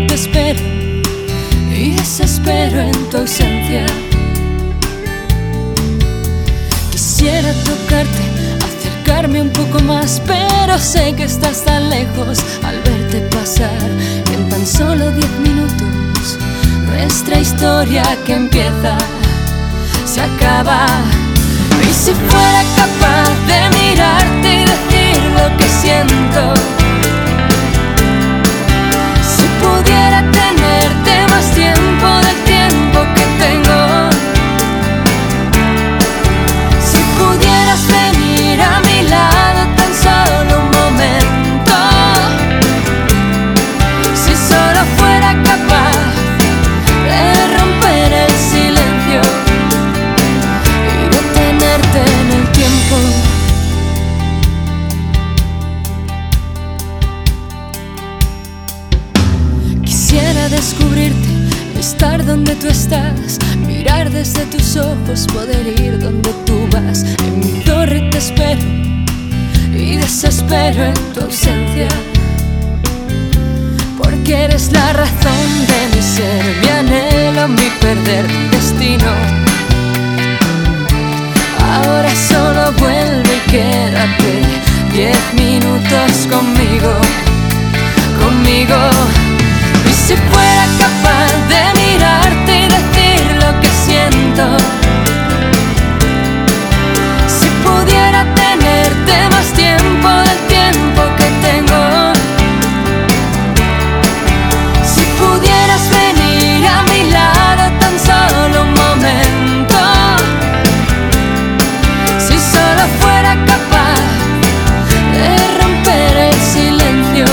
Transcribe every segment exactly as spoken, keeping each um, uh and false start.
y te espero y desespero en tu ausencia. Quisiera tocarte, acercarme un poco más, pero sé que estás tan lejos al verte pasar. Que en tan solo diez minutos nuestra historia que empieza se acaba. Y si fuera capaz de mirarte y decir lo que siento, si pudiera tenerte más tiempo del tiempo que tengo, si pudieras venir a mi lado tan solo un momento, si solo fuera capaz de romper el silencio y detenerte en el tiempo. Quisiera descubrirte, estar donde tú estás, mirar desde tus ojos, poder ir donde tú vas. En mi torre te espero y desespero en tu ausencia, porque eres la razón de mi ser, mi anhelo, mi perder, mi destino. Ahora solo vuelve y quédate diez minutos conmigo, conmigo. Y si fuera capaz de mirarte y decir lo que siento, si pudiera tenerte más tiempo del tiempo que tengo, si pudieras venir a mi lado tan solo un momento, si solo fuera capaz de romper el silencio,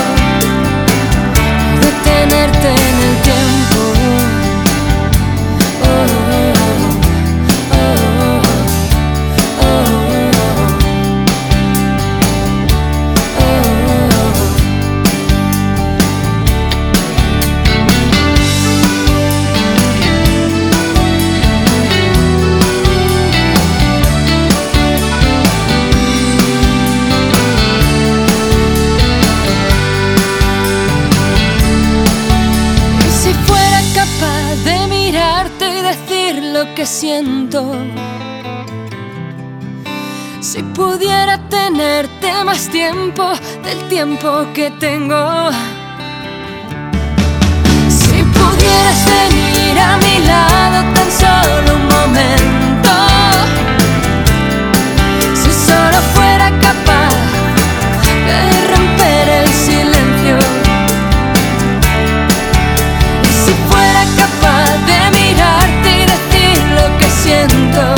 tenerte en el tiempo. Oh, oh, oh, oh, oh, lo que siento, si pudiera tenerte más tiempo del tiempo que tengo, si pudieras venir a mi lado tan solo un momento, si solo fuera capaz de romper el silencio, y si fuera capaz de mirarte y decir lo que siento,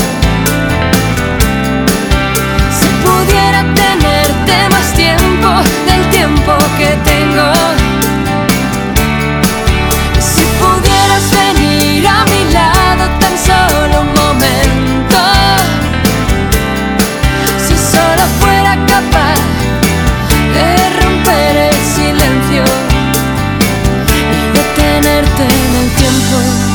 si pudiera tenerte más tiempo del tiempo que tengo, si pudieras venir a mi lado tan solo un momento, si solo fuera capaz de romper el silencio y detenerte en el tiempo.